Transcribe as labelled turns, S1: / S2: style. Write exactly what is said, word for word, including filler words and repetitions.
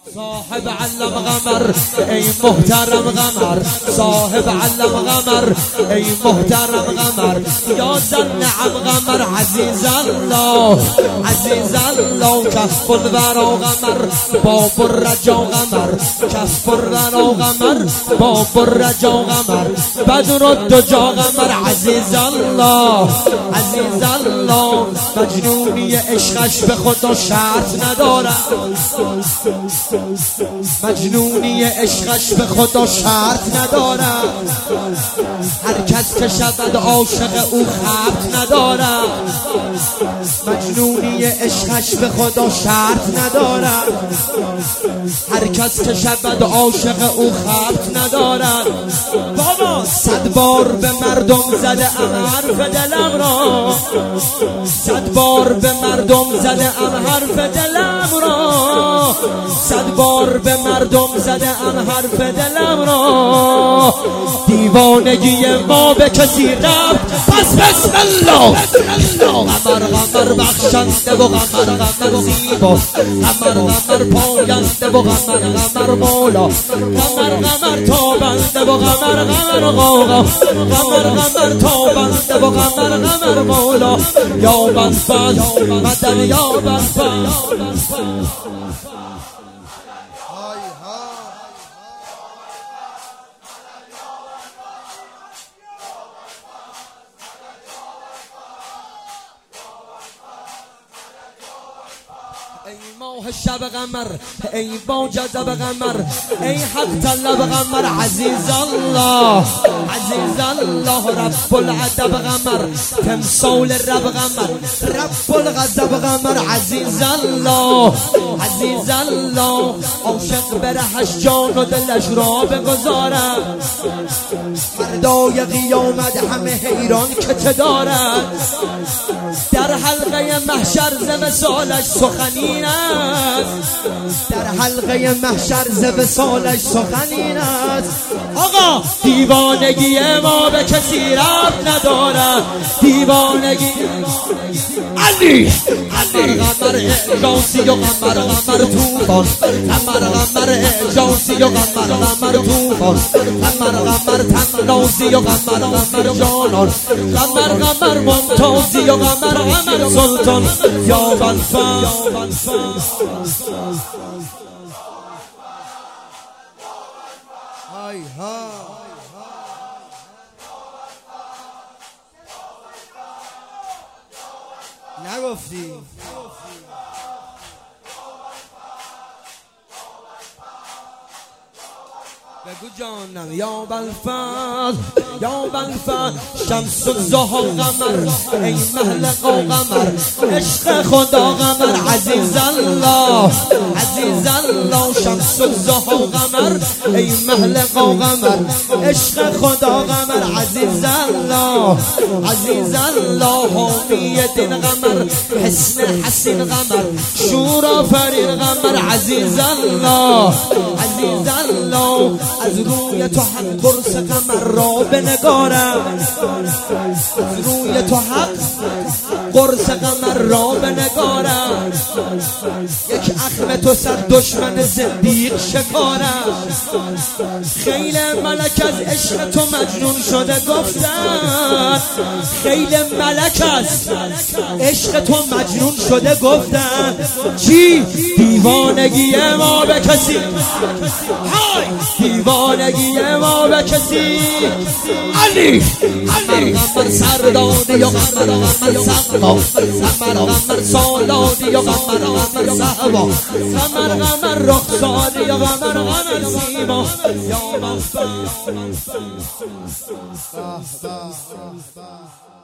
S1: صاحب علم قمر ای محترم قمر، صاحب علم قمر ای محترم قمر، یا زنعم قمر عزیز الله عزیز الله، کف الورا قمر باب الرجا قمر، کف الورا قمر باب الرجا قمر، بدر الدجا قمر عزیز الله عزیز الله، مجنونی عشقش به خدا شرط نداره، مجنونی عشقش به خدا شرط نداره، هر کس که شود عاشق او خبط نداره، مجنونی عشقش به خدا شرط نداره، هر کس که شود عاشق او خبط نداره. بابا صد بار به مردم زده ام حرف دلم را، صد بار به مردم زده ام حرف دلم را، صد بار به مردم زده ام حرف دلم را، دیوانگی ما به کسی رفت پس بسم الله. قمر قمر بخشنده و قمر قمر زیبا، قمر قمر پاینده و قمر قمر مولا، قمر قمر تابنده و قمر قمر قاقا، قمر قمر تابنده و قمر قمر مولا، یا من فضل مدن یا من فضل. ای ماه شب قمر ای با جذب قمر ای حق طلب قمر عزیز الله عزیز الله، رب العدب قمر تمثال رب قمر، رب الغضب قمر عزیز الله عزیز الله، عاشق برهش جان و دلش را بگذارد، فردای قیامت همه حیران که چه دارد، در حلقه محشر ز وصالش سخنی است، در حلقه محشر ز وصالش سخنی است. آقا دیوانگی ما به کسی ربط نداره، دیوانگی علی علی قمر اعجازی و قمر قمر توفان، قمر قمر اعجازی و قمر قمر توفان، قمر قمر تنازی و قمر قمر جانان، قمر قمر ممتازی و قمر قمر سلطان، یا بلفان. های ها نگفتی بگو جانم، یا بلفضل یا بلفضل، شمس الضحی قمر ای محلق و قمر، عشق خدا قمر عزیز الله عزیز الله، شمس الضحی قمر ای محلق و قمر، عشق خدا قمر عزیز الله عزیز الله، حامی دین قمر حسن حسین قمر، شور آفرین قمر عزیز الله عزیز الله، از روی تو حق قرص قمر را بنگارم، از روی تو حق قرص قمر را بنگارم، یک اخم تو صد دشمن زندیق شکارم، خیل ملک از عشق تو مجنون شده گفتن، خیل ملک از عشق تو مجنون شده گفتن، چی؟ دیوانگی ما به کسی، های دیوانگی ما به کسی، علی علی قمر سردادی و قمر قمر صحبا، قمر قمر سالادی و قمر قمر صحبا، قمر قمر رخصادی و قمر قمر سیما، یا من